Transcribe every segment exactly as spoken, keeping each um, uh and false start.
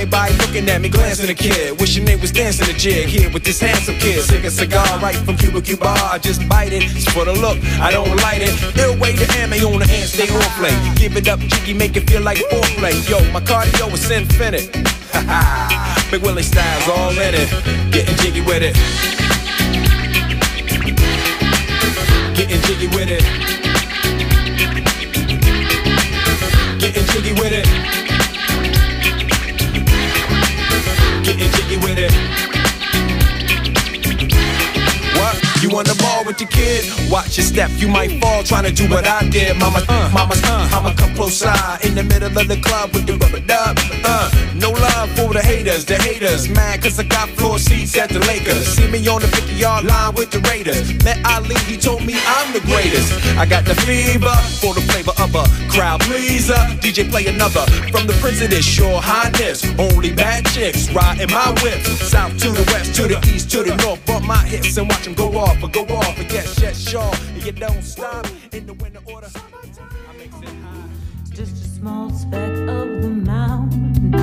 Everybody looking at me, glancing a kid, wishing they was dancing a jig here with this handsome kid. Sick a cigar right from Cuba Cuba. I just bite it, it's for the look, I don't light it. Ill way to ammo on the hand, stay on play. Give it up, jiggy, make it feel like foreplay. Yo, my cardio is infinite. Big Willie style's all in it. Getting jiggy with it. Getting jiggy with it. Getting jiggy with it. Getting jiggy with it. What? You on the ball with your kid? Watch your step, you might fall trying to do what I did. Mama, uh, mama, uh, I'ma come close side in the middle of the club with the rubber dub. Uh, no love for the haters, the haters mad cause I got floor seats at the Lakers. See me on the fifty yard line with the Raiders. Met Ali, he told me I'm the greatest. I got the fever for the flavor of a crowd pleaser. D J play another from the Prince of this Your Highness. Only bad chicks riding my whip. South to the west, to the east, to the north. Bump my hips and watch them go off. Or go off, but yes, yes, sure. You don't stop in the winter order. I make it high. Just a small speck of the mountain.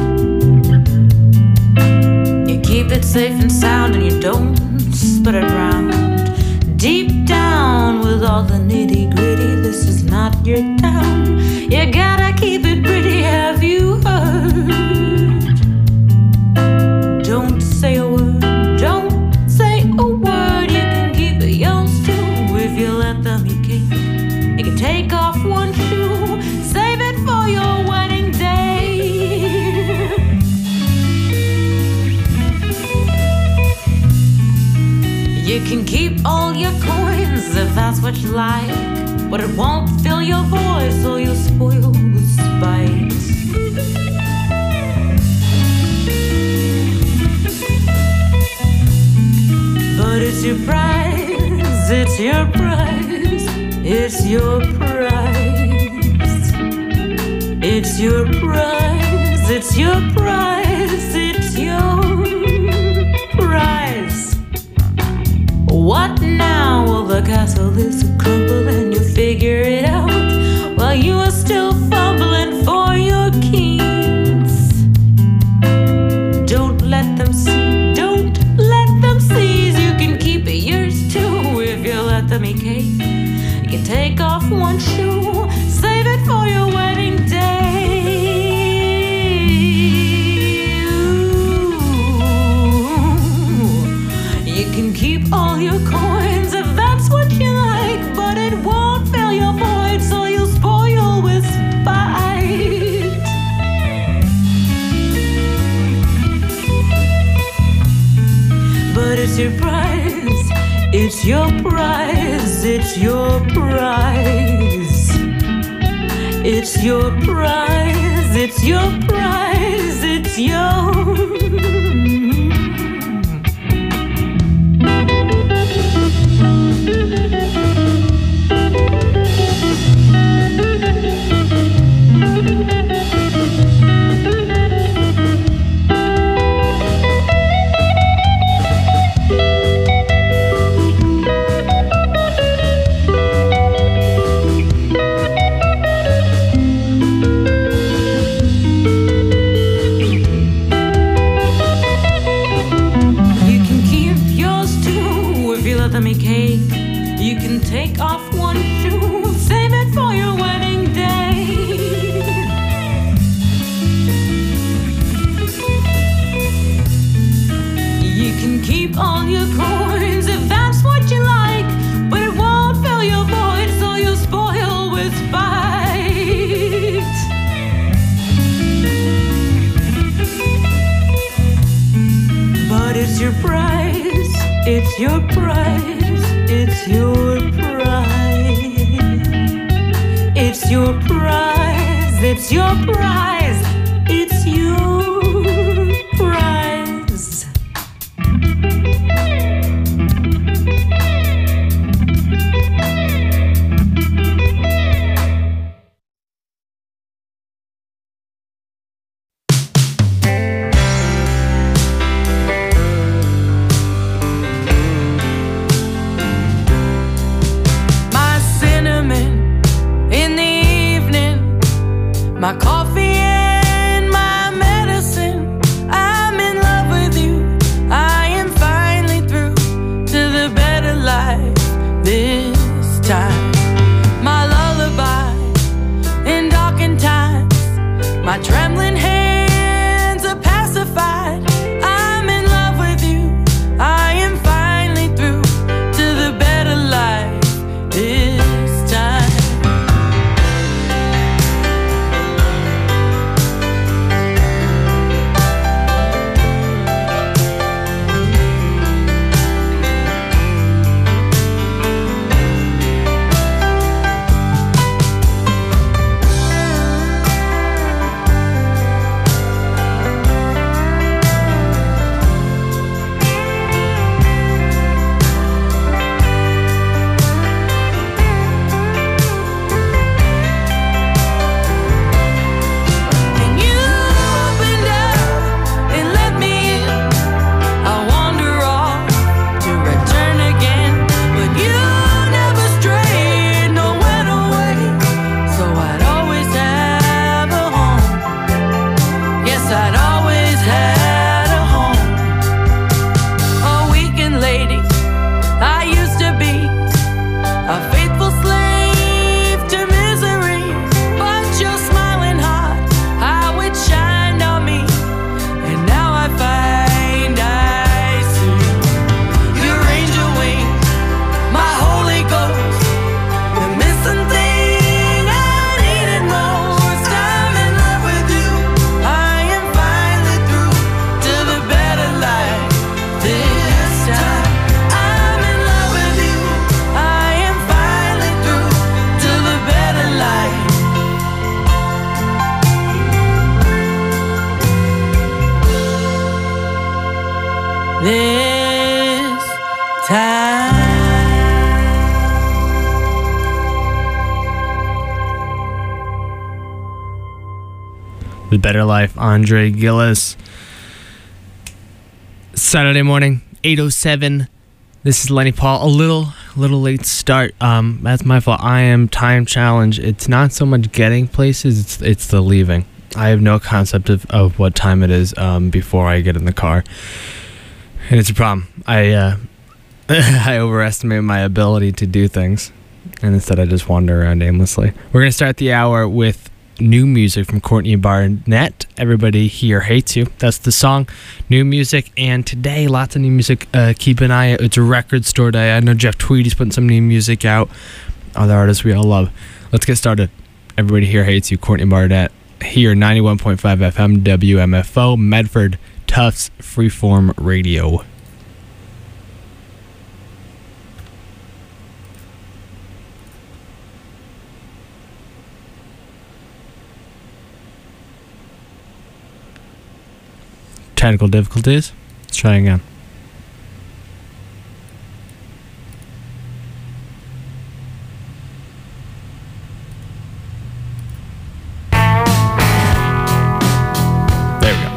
You keep it safe and sound and you don't spread it around. Deep down with all the nitty gritty, this is not your town. You gotta keep it pretty, have you heard? Don't say a word, don't say a word. You can keep it yours too if you let them eat cake. You can take off one shoe, save it for your wedding day. You can keep all your coins if that's what you like, but it won't fill your voice or you'll spoil with spite. But it's your prize, it's your prize, it's your prize. It's your prize, it's your prize, it's your prize. What now? Well, the castle is a crumble and you figure it out while you are still fumbling for your keys. Don't let them see, don't let them seize. You can keep it yours too if you let them eat cake. You can take off one shoe, save it for your wedding day. You can keep all your coins if that's what you like, but it won't fill your void, so you'll spoil with spite. But it's your prize, it's your prize, it's your prize. It's your prize, it's your prize, it's your take off one shoe, save it for your wedding day. You can keep all your coins if that's what you like, but it won't fill your void, so you'll spoil with spite. But it's your prize, it's your prize. It's your prize. It's your prize. It's your prize. It's your prize. My coffee I'd always had a home. A weekend lady, I used to be a faithful slave to misery. But your smiling heart, how it shined on me, and now I find I see your angel wings, my Holy Ghost, the missing thing I needed most. I'm in love with you, I am finally through to the better life this time. I'm in love with you, I am finally through to the better life. This time. The Better Life, Andre Gillis. Saturday morning, eight oh seven. This is Lenny Paul. A little, little late start. Um, that's my fault. I am time challenged. It's not so much getting places; it's it's the leaving. I have no concept of, of what time it is um, before I get in the car, and it's a problem. I uh, I overestimate my ability to do things, and instead I just wander around aimlessly. We're gonna start the hour with new music from Courtney Barnett. Everybody Here Hates You. That's the song. New music, and today lots of new music. Uh, keep an eye out. It's a record store day. I know Jeff Tweedy's putting some new music out. Other artists we all love. Let's get started. Everybody Here Hates You. Courtney Barnett here, ninety-one point five F M W M F O, Medford, Tufts Freeform Radio. Technical difficulties. Let's try again. There we go.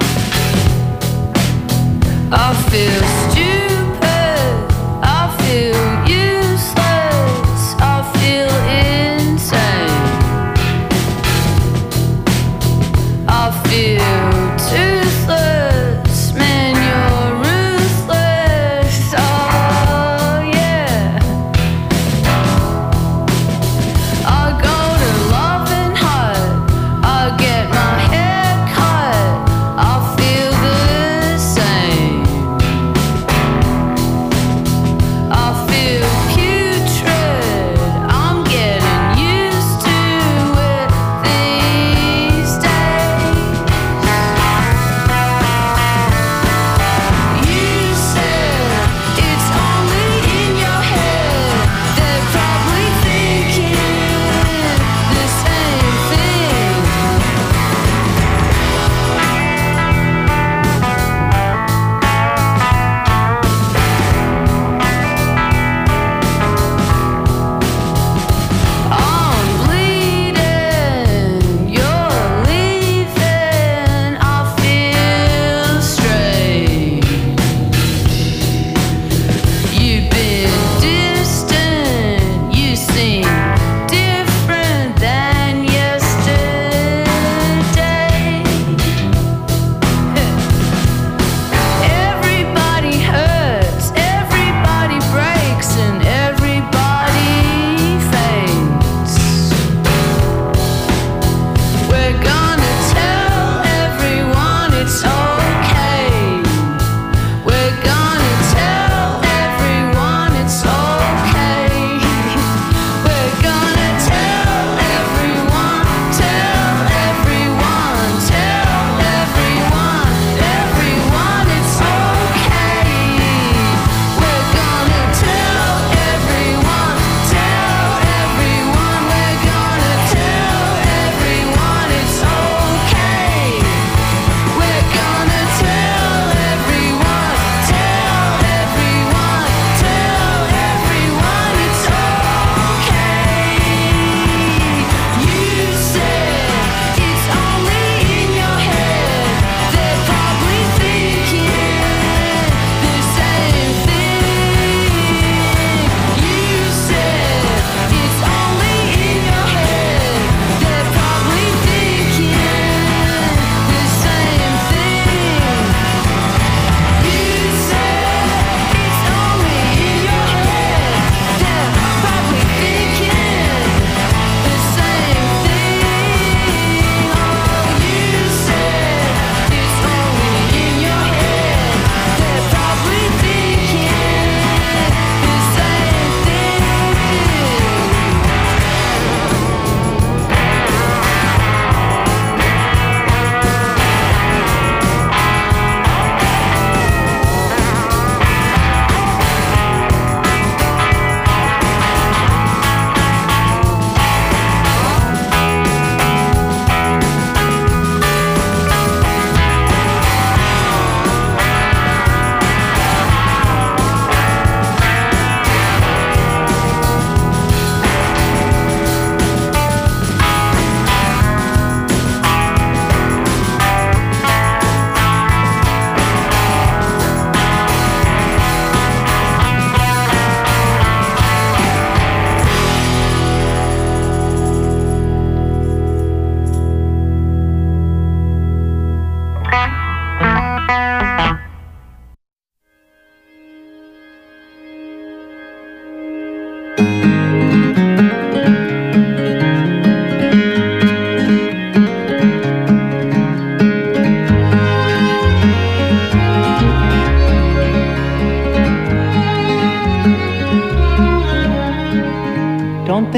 I feel stupid, I feel useless, I feel insane, I feel toothless, man, you're ruthless.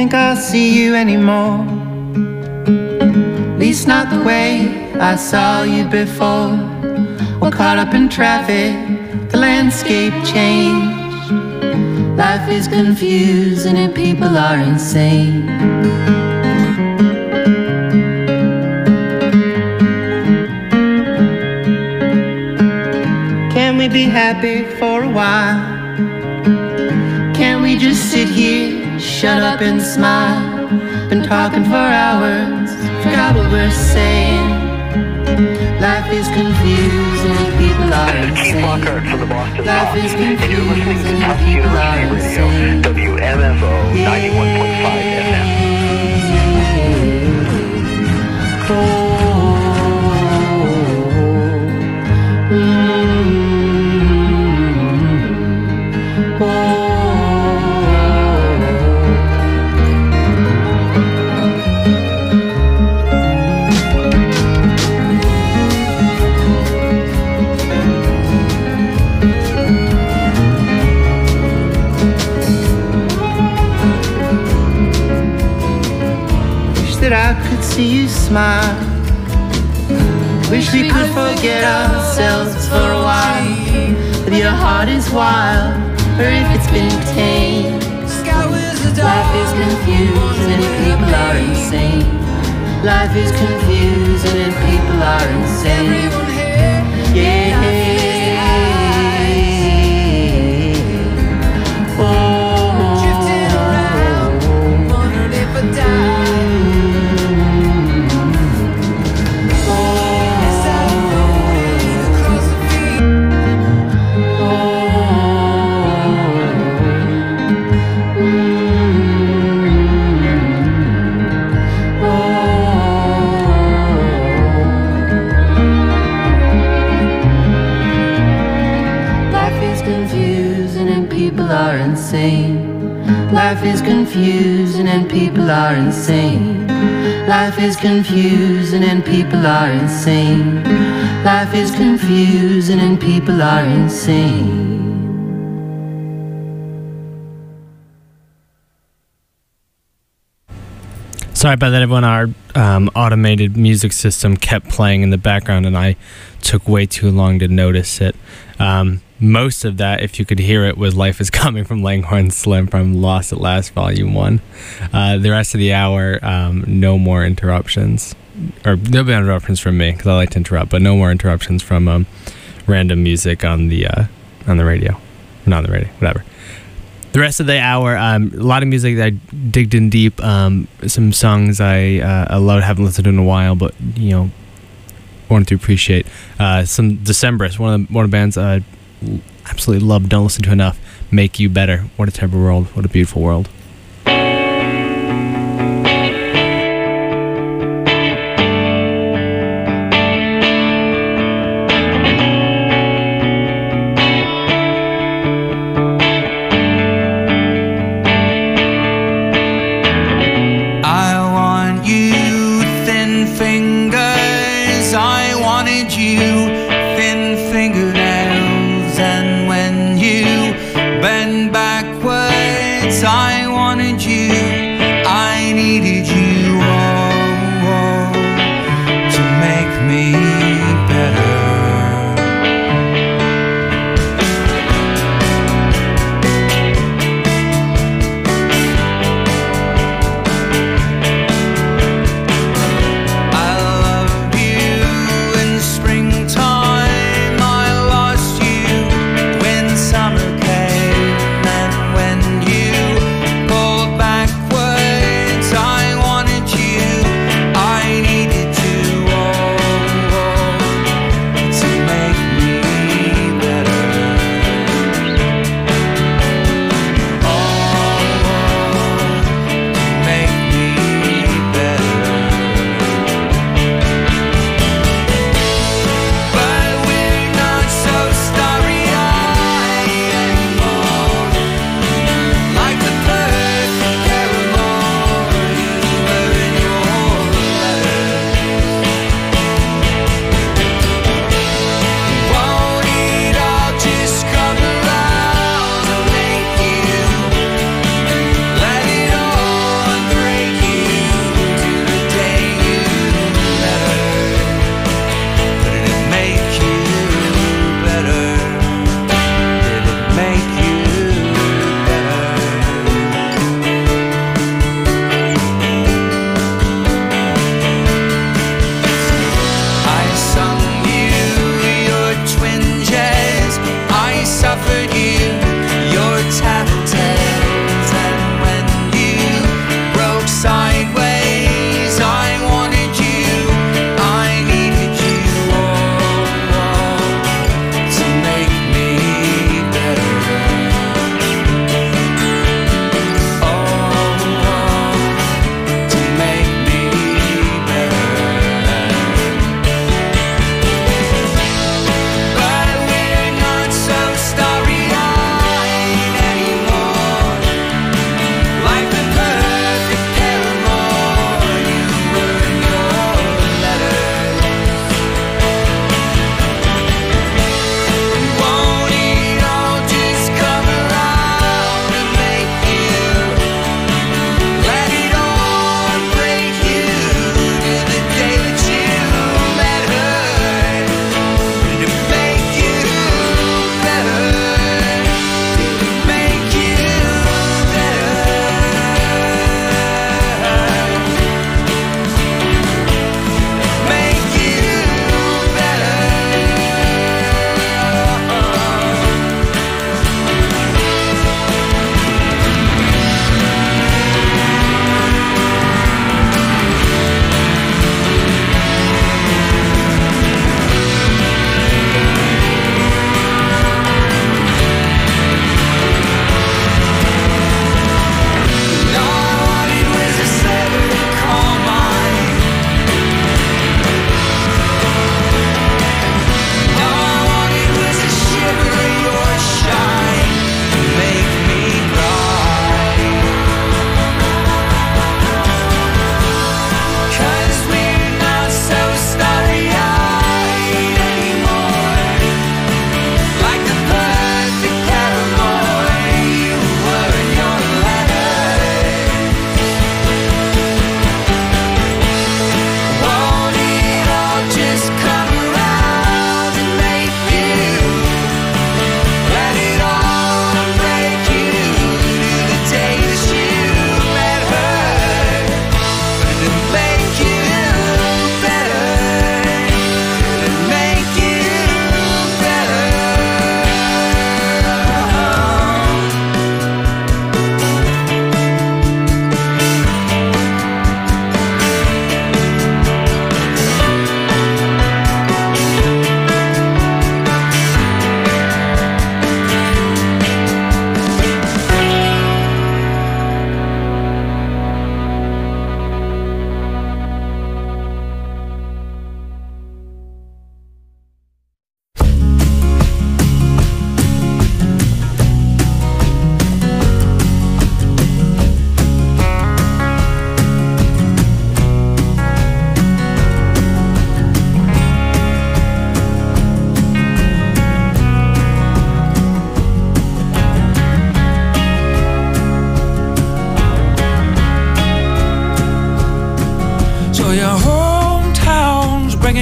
think I'll see you anymore. At least not the way I saw you before. We're caught up in traffic, the landscape changed. Life is confusing and people are insane. Can we be happy for a while? Can we just sit here, shut up and smile? Been talking for hours, forgot what we're saying. Life is confusing and people are insane. Life is confusing and people are insane. W M F O ninety-one point five F M. Oh. That I could see you smile. Wish we could forget ourselves for a while. If your heart is wild, or if it's been tamed. Life is confusing and people are insane. Life is confusing and people are insane. Yeah. Life is confusing and people are insane. Life is confusing and people are insane. Life is confusing and people are insane. Sorry about that, everyone. Our um, automated music system kept playing in the background, and I took way too long to notice it. Um, most of that, if you could hear it, was Life is Coming from Langhorne Slim from Lost at Last Volume one. Uh, the rest of the hour, um, no more interruptions. Or there'll be interruptions from me, because I like to interrupt, but no more interruptions from um, random music on the uh, on the radio. Not on the radio, whatever. The rest of the hour, um, a lot of music that I digged in deep. Um, some songs I uh, I love, haven't listened to in a while, but you know, wanted to appreciate. Uh, some Decemberists, one of the one of the bands I absolutely love, don't listen to enough. Make You Better. What a terrible world. What a beautiful world. I want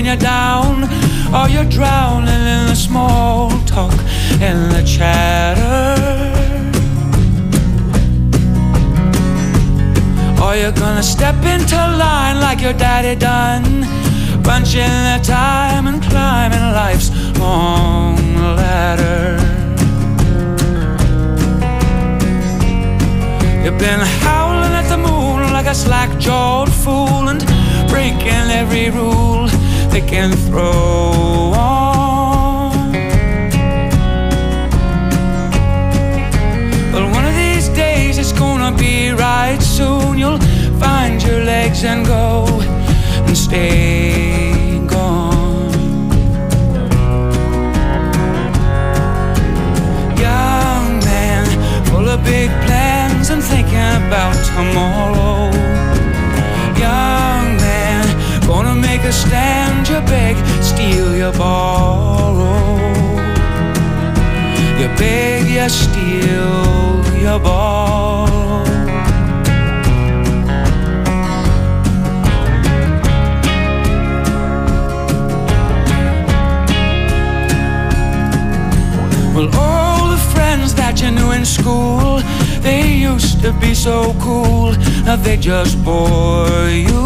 bringing you down, or you're drowning in the small talk and the chatter, or you're gonna step into line like your daddy done, punching the time and climbing life's long ladder. You've been howling at the moon like a slack-jawed fool and breaking every rule they can throw on. But one of these days it's gonna be right soon. You'll find your legs and go and stay gone. Young man, full of big plans and thinking about tomorrow. Young man, gonna make a stand, you beg, steal, you borrow. You beg, you steal, you borrow. Well, all the friends that you knew in school, they used to be so cool, now they just bore you.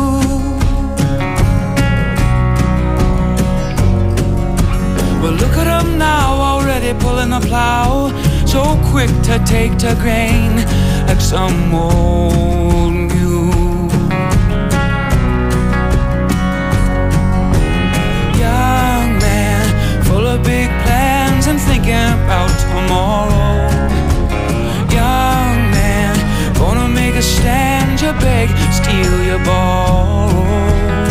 Well, look at them now, already pulling the plow, so quick to take to grain, like some old mule. Young man, full of big plans and thinking about tomorrow. Young man, gonna make a stand, you beg, steal, you borrow.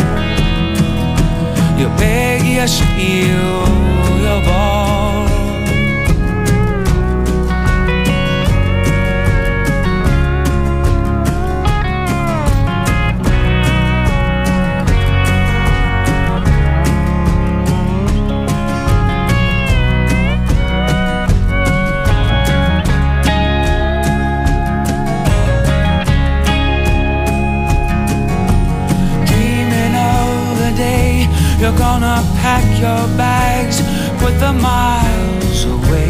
You beg, you steal, you borrow. You're gonna pack your bags, put the miles away.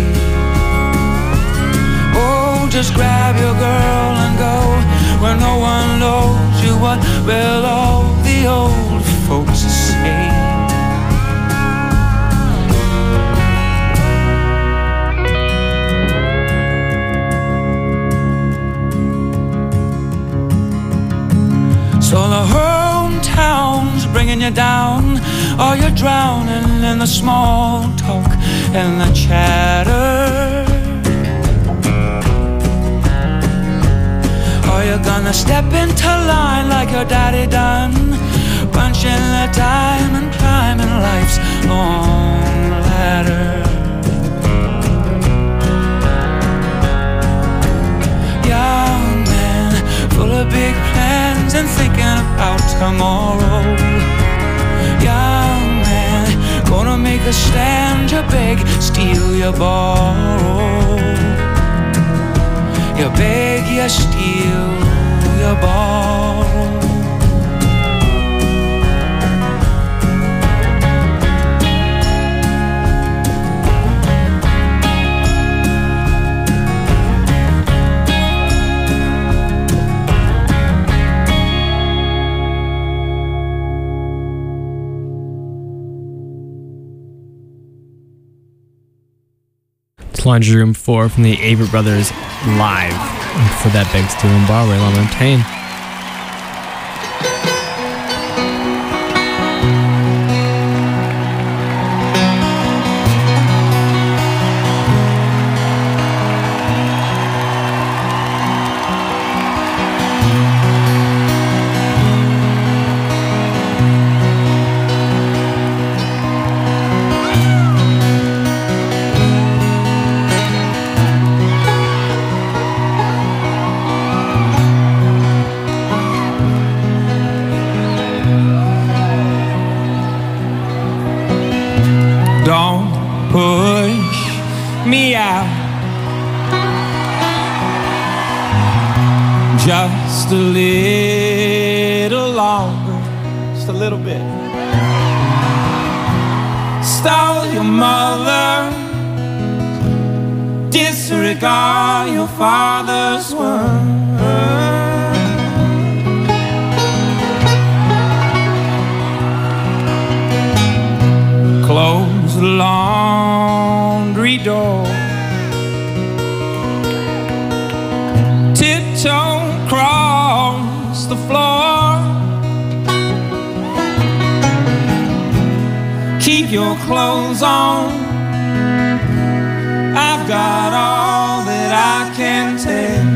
Oh, just grab your girl and go where no one knows you. What will all the old folks say? So the hometown's bringing you down, or you're drowning in the small talk and the chatter, or you're gonna step into line like your daddy done, punching the time and climbing life's long ladder. Young man, full of big plans and thinking about tomorrow. Young man, gonna make a stand, you beg, steal, you borrow. You beg, you steal, you borrow. Laundry Room four from the Avett Brothers live. And for that, Beg, Steal, and Borrow, Ray LaMontagne. Don't push me out, just a little longer, just a little bit. stole your mother, disregard your father's word. Close the laundry door, tiptoe across the floor, keep your clothes on, I've got all that I can take.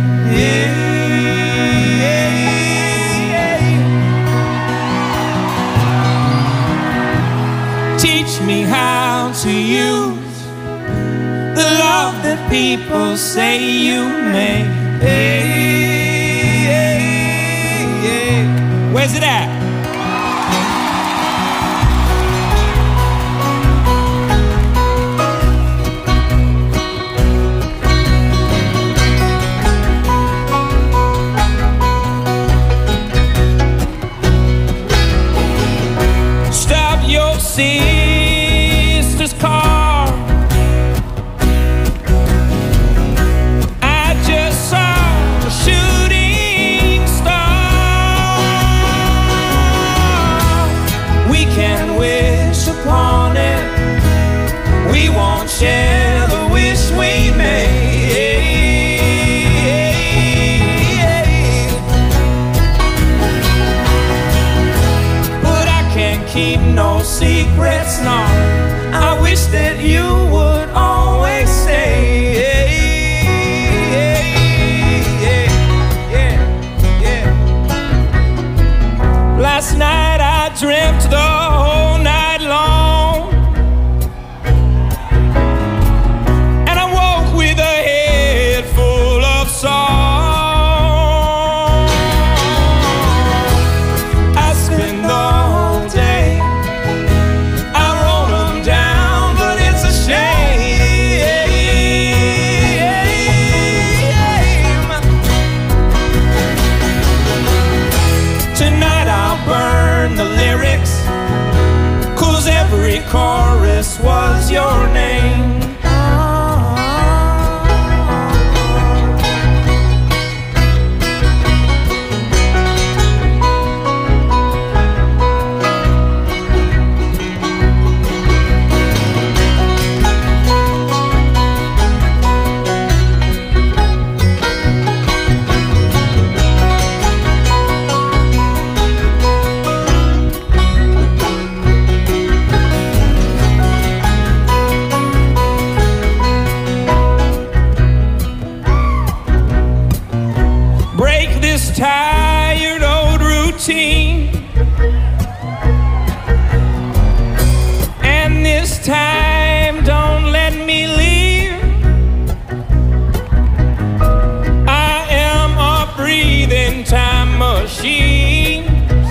Teach me how to use the love that people say you make. Where's it at? Sister's car, I just saw a shooting star. We can wish upon it, we won't share the wish we made. But I can't keep no secrets, no. I wish that you would always say, yeah, yeah, yeah, yeah. Last night I dreamt the whole night long, and I woke with a head full of song. I spent the whole day, every chorus was your name. Tired old routine, and this time don't let me leave. I am a breathing time machine.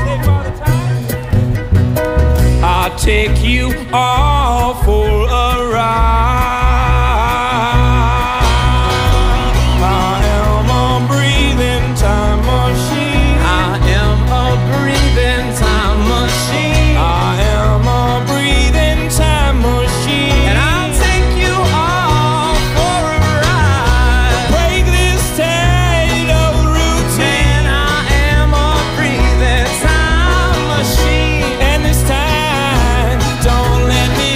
I'll take you all for a ride. Let me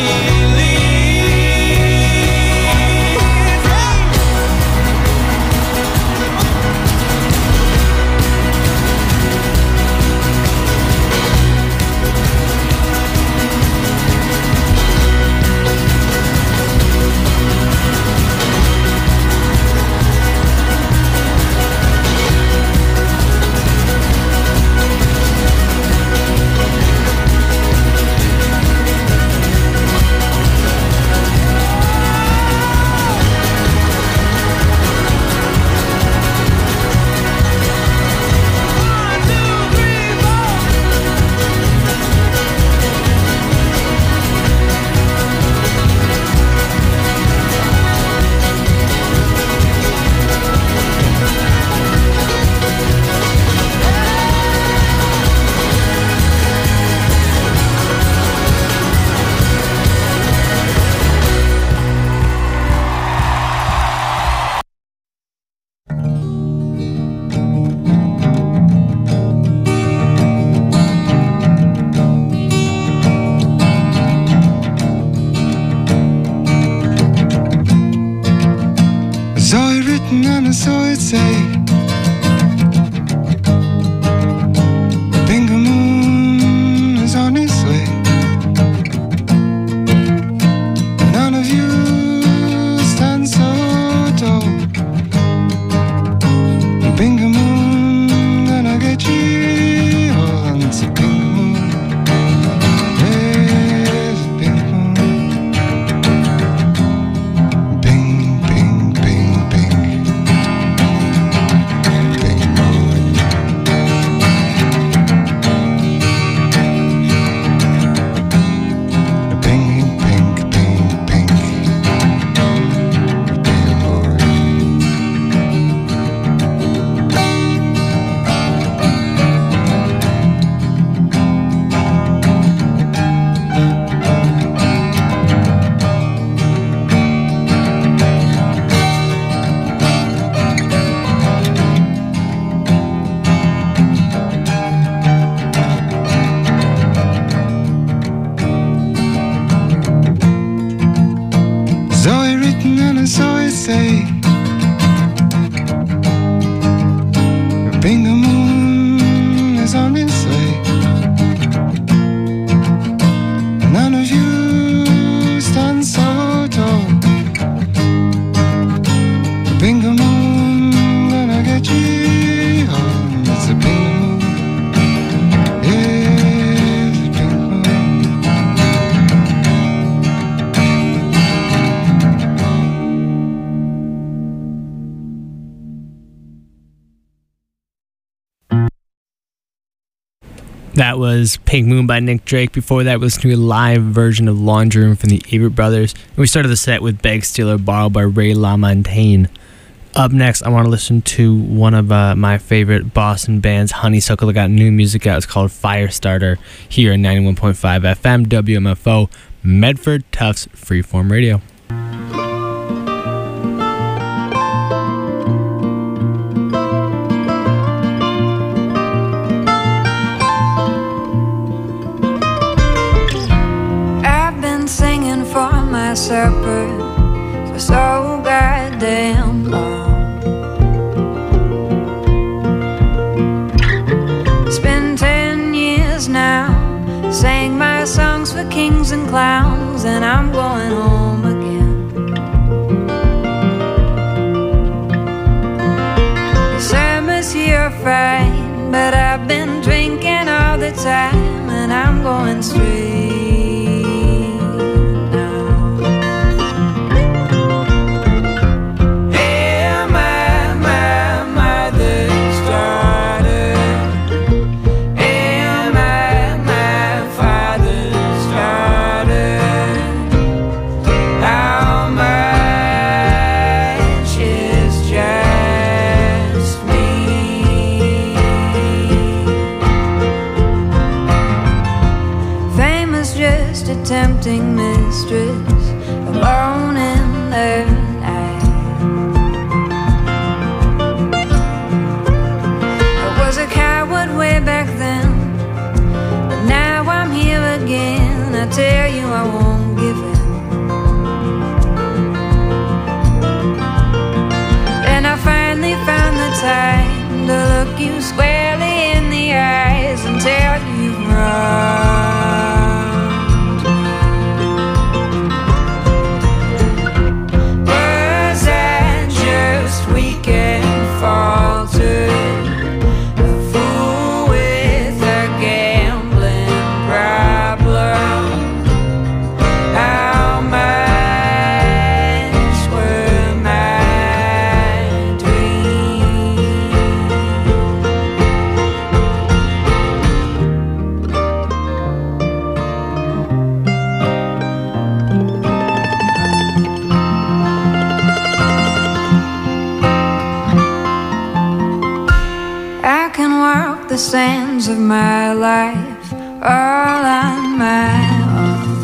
and so it say. The Bingo Moon is on its way. None of you stand so tall. The Bingo Moon gonna get you all. And it's a Bingo Moon. There's a Bingo Moon. Bing, bing, bing, bing. Bingo Moon. Bing, bing, bing, bing. Bingo Moon. Zoe written and a Zoe say. The Bingo Moon is on its way. None of you stand so tall. The Bingo Moon gonna get you home. It's a Bingo Moon. Yeah, it's a Bingo Moon. That was Pink Moon by Nick Drake. Before that, we listened to a live version of Laundry Room from the Avett Brothers. And we started the set with Beg, Steal or Borrow by Ray LaMontagne. Up next, I want to listen to one of uh, my favorite Boston bands, Honeysuckle. They got new music out. It's called Firestarter here at ninety-one point five F M, W M F O, Medford Tufts Freeform Radio. I've been singing for my supper for so goddamn long. It's been ten years now. Sang my songs for kings and clowns, and I'm going home again. The summer's here fine, but I've been drinking all the time, and I'm going straight. Tempting mistress, alone in the night. I was a coward way back then, but now I'm here again. I tell you I won't give in. And I finally found the time to look you squarely in the eyes and tell you you've run. The sands of my life all on my own.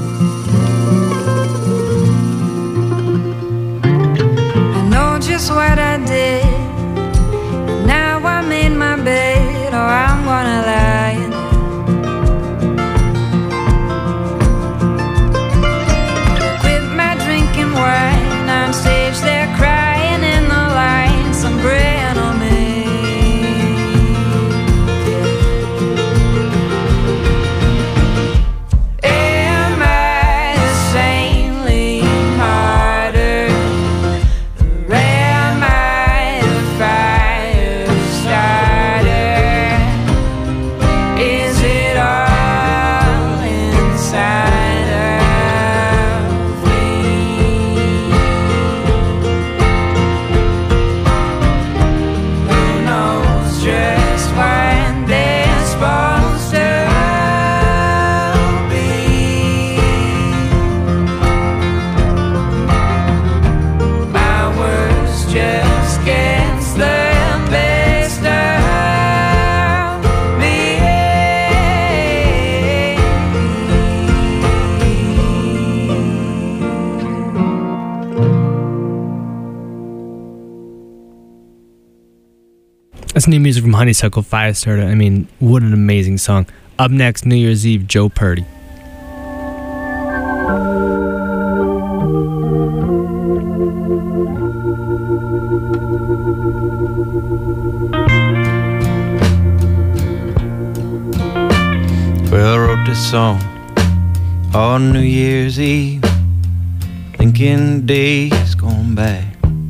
I know just what I did. Now I'm in my bed, or I'm gonna lie in it. Quit my drinking wine on stage, they're crying in the lines. I'm That's new music from Honeysuckle Firestarter. I mean, what an amazing song. Up next, New Year's Eve, Joe Purdy. Well, I wrote this song on New Year's Eve, thinking days gone by,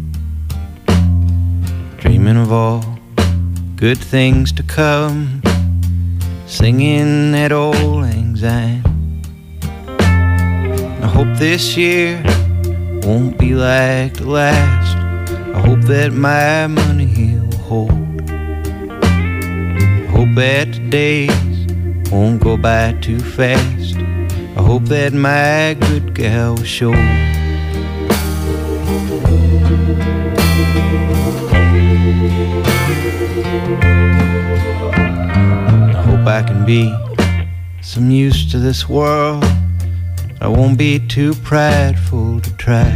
dreaming of all good things to come, singing that old lang syne. I hope this year won't be like the last. I hope that my money will hold. I hope that the days won't go by too fast. I hope that my good gal will show. I hope I can be some use to this world. I won't be too prideful to try.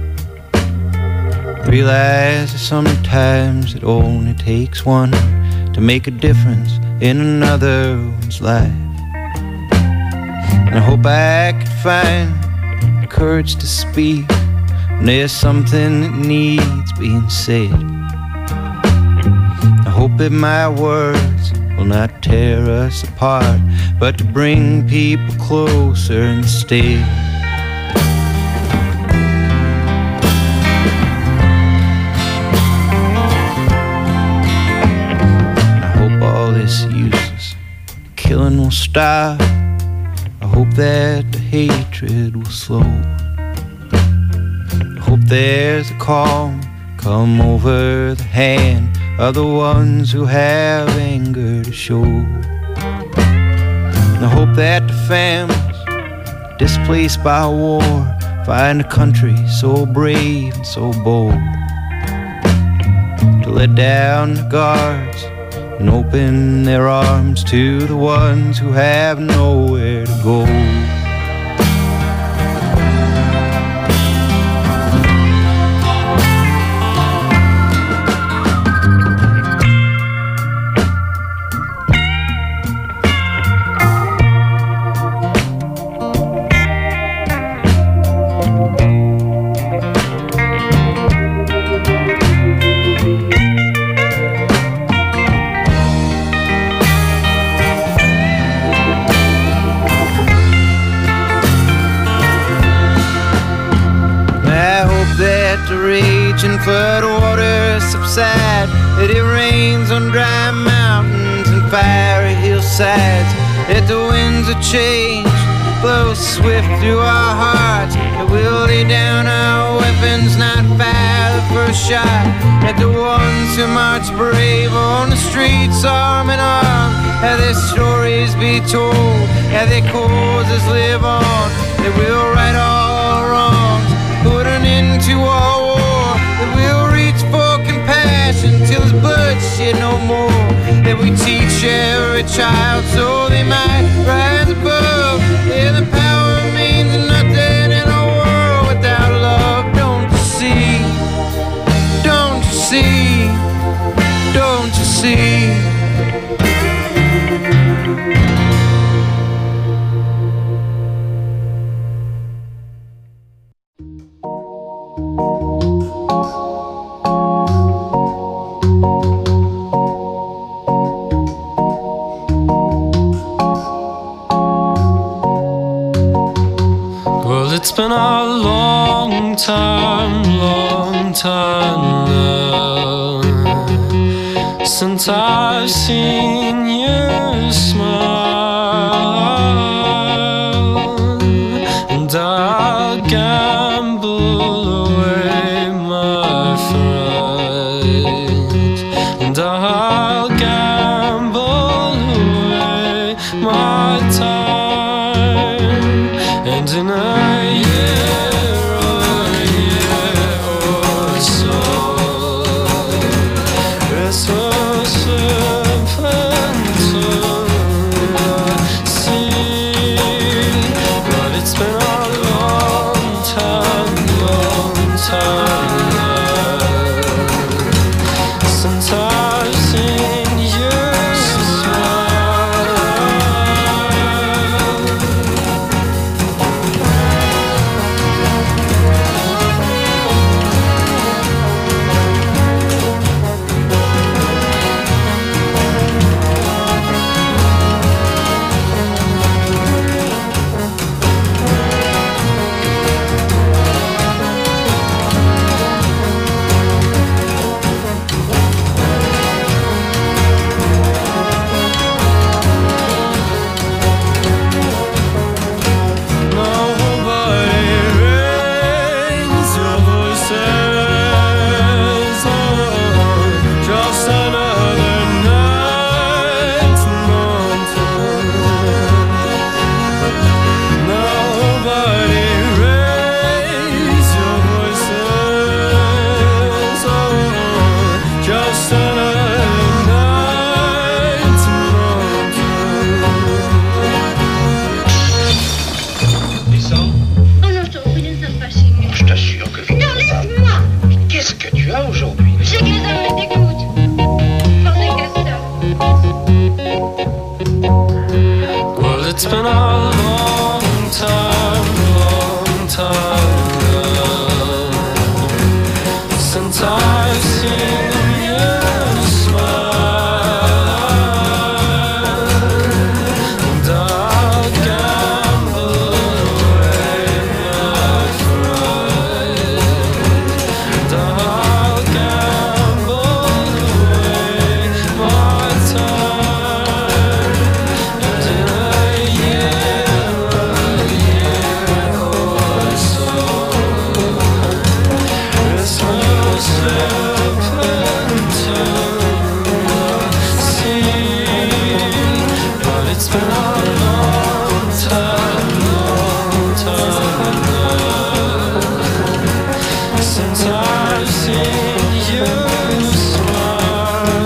Realize that sometimes it only takes one to make a difference in another one's life. And I hope I can find the courage to speak when there's something that needs being said. I hope that my words will not tear us apart, but to bring people closer instead. I hope all this useless killing will stop. I hope that the hatred will slow. I hope there's a calm come over the hand of the ones who have anger to show. And I hope that the families displaced by war find a country so brave and so bold to let down the guards and open their arms to the ones who have nowhere to go. Flood waters subside, that it rains on dry mountains and fiery hillsides, that the winds of change blow swift through our hearts, that we'll lay down our weapons, not fire the first shot, that the ones who march brave on the streets arm in arm, that their stories be told, that their causes live on, that we'll right all wrongs, put an end to all war, that we'll reach for compassion till there's bloodshed no more, that we teach every child so they might rise above. Yeah, the power means nothing in a world without love. Don't you see? Don't you see? Don't you see? It's been a long time, long time now since I've seen you smile, and I'll gamble away my fright, and I'll gamble away my time, and in a so simple to been a long time, long time since I've seen you smile, and I'll gamble away my pride, and I'll gamble away my time, and in a year, a year or so, this will slip into the sea. But it's been a long time, long time since I've seen you smile.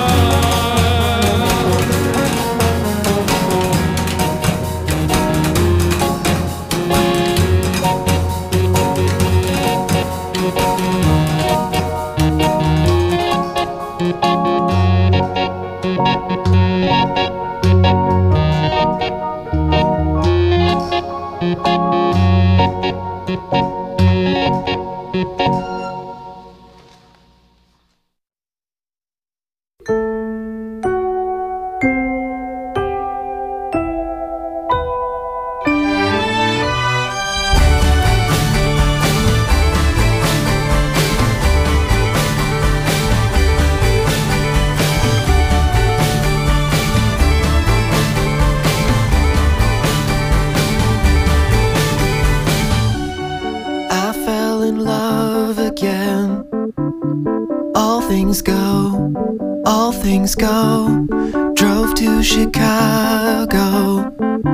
I fell in love again. All things go, all things go. Drove to Chicago.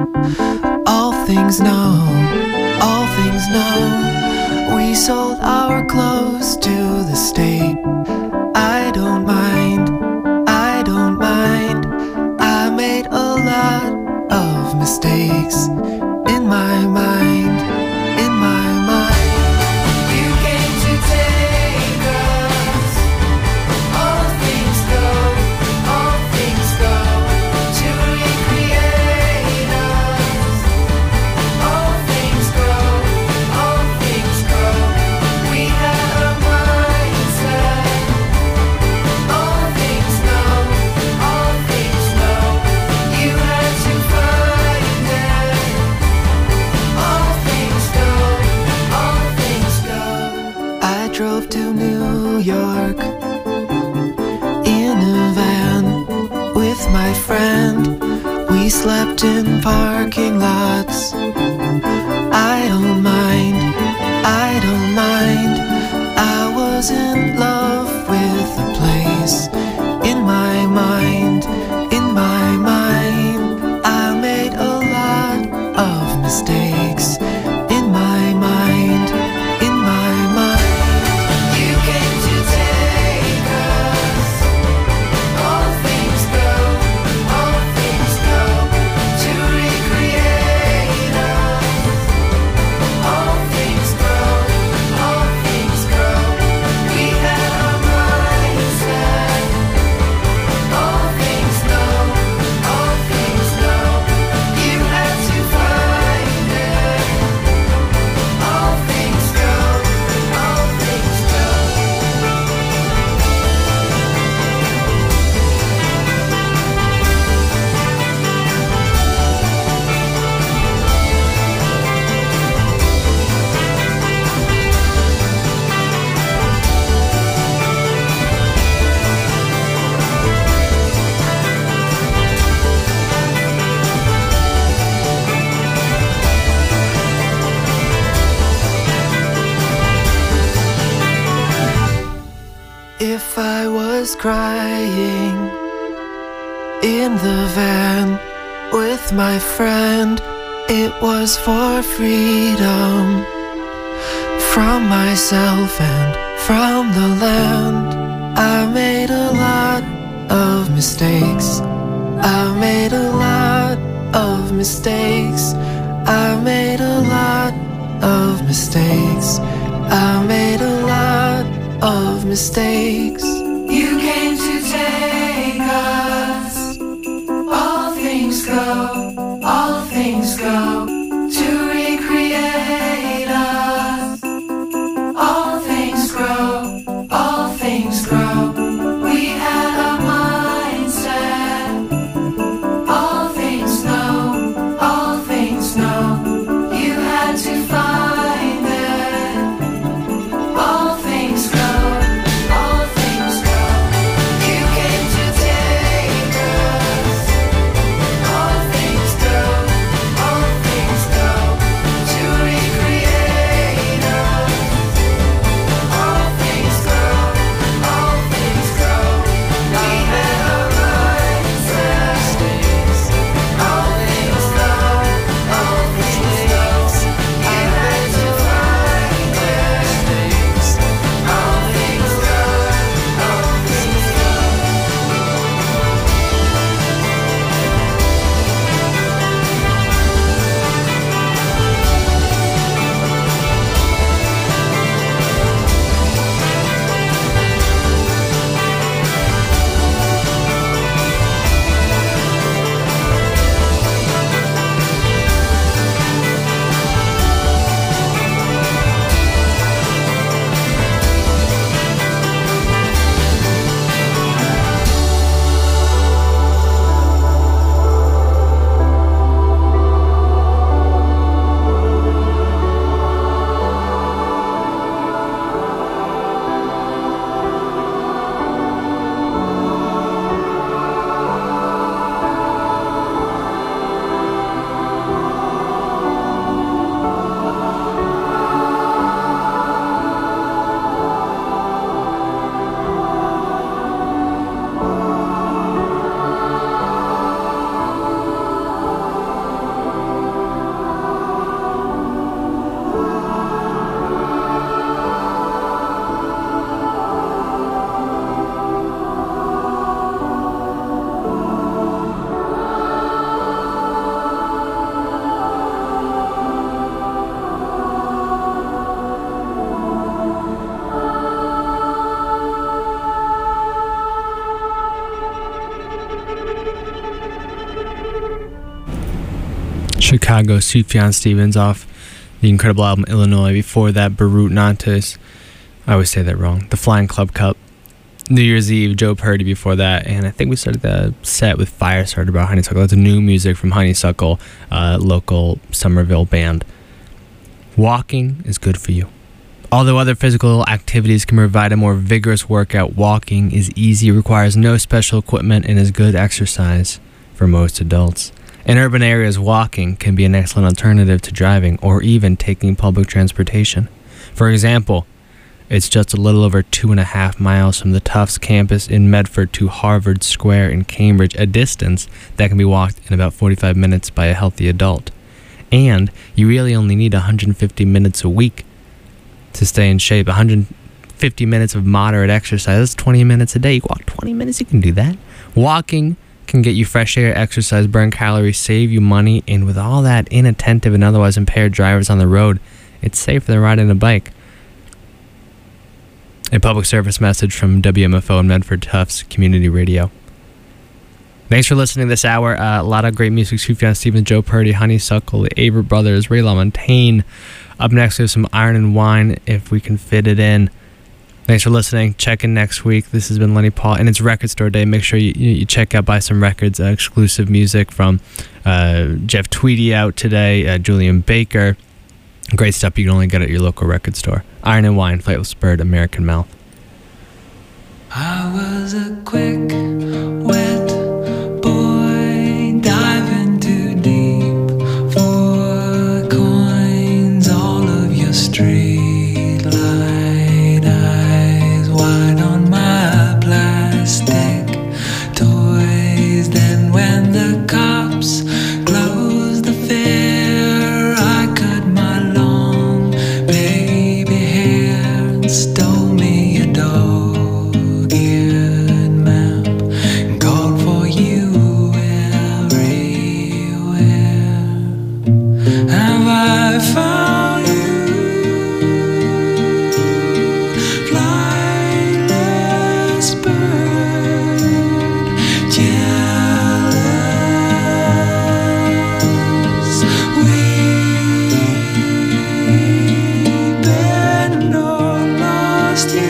All things know, all things know. We sold our clothes to the state. I don't mind, I don't mind. I made a lot of mistakes in my mind, in my mind. You came to take us. All things go, all things go. To recreate us. All things go, all things go. We had a mindset. All things know, all things know. You had to find it. All things go, all things go. I drove to New York in a van with my friend. We slept in parking lots. I don't mind, I don't mind. I was in love with the place. In my mind, in my mind. I made a lot of mistakes. In my mind, in my mind. You came to take us. All things go, all things go. To recreate us. All things go, all things go. We had a mindset. All things know, all things know. You had to find it. All things go, all things go. If I was crying in the van with my friend, it was for freedom from myself and from the land. I made a lot of mistakes. I made a lot of mistakes. I made a lot of mistakes. I made a lot of mistakes. You came to take us. All things go, all things Chicago, Sufjan Stevens off the incredible album Illinois. Before that, Beirut Nantes. I always say that wrong. The Flying Club Cup. New Year's Eve, Joe Purdy before that. And I think we started the set with Firestarter by Honeysuckle. That's new music from Honeysuckle, uh, local Somerville band. Walking is good for you. Although other physical activities can provide a more vigorous workout, walking is easy, requires no special equipment, and is good exercise for most adults. In urban areas, walking can be an excellent alternative to driving or even taking public transportation. For example, it's just a little over two and a half miles from the Tufts campus in Medford to Harvard Square in Cambridge, a distance that can be walked in about forty-five minutes by a healthy adult. And you really only need one hundred fifty minutes a week to stay in shape. one hundred fifty minutes of moderate exercise. That's twenty minutes a day. You walk twenty minutes, you can do that. Walking can get you fresh air, exercise, burn calories, save you money, and with all that inattentive and otherwise impaired drivers on the road, it's safer than riding a bike. A public service message from W M F O and Medford Tufts Community Radio. Thanks for listening this hour. Uh, a lot of great music. Sufjan Stevens, Joe Purdy, Honeysuckle, the Averitt Brothers, Ray LaMontagne. Up next, we have some Iron and Wine, if we can fit it in. Thanks for listening. Check in next week. This has been Lenny Paul, and it's Record Store Day. Make sure you, you check out, buy some records, uh, exclusive music from uh, Jeff Tweedy out today, uh, Julian Baker. Great stuff you can only get at your local record store. Iron and Wine, Flightless Bird, American Mouth. I was a quick, wet boy, diving too deep for coins. All of your street light eyes wide on my plastic toys. Then when the cops closed the fair, I cut my long baby hair and stole me a dog-eared map and called for you everywhere. Have I found you, flightless bird, jealous, we've been or lost you.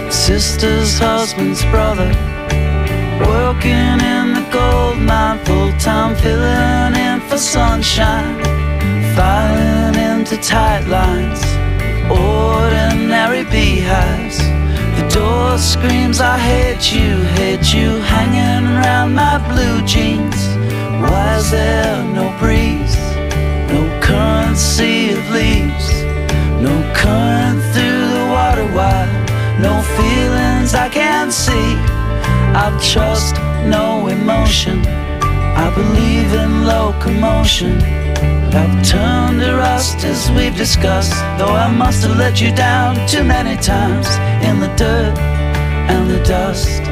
sister's husband's brother, working in the gold mine full time, filling in for sunshine, filing into tight lines, ordinary beehives. The door screams, I hate you, hate you, hanging around my blue jeans. Why is there no breeze, no currency of leaves, no current through the water wire, no feelings I can't see. I trust no emotion, I believe in locomotion, but I've turned to rust as we've discussed, though I must have let you down too many times in the dirt and the dust.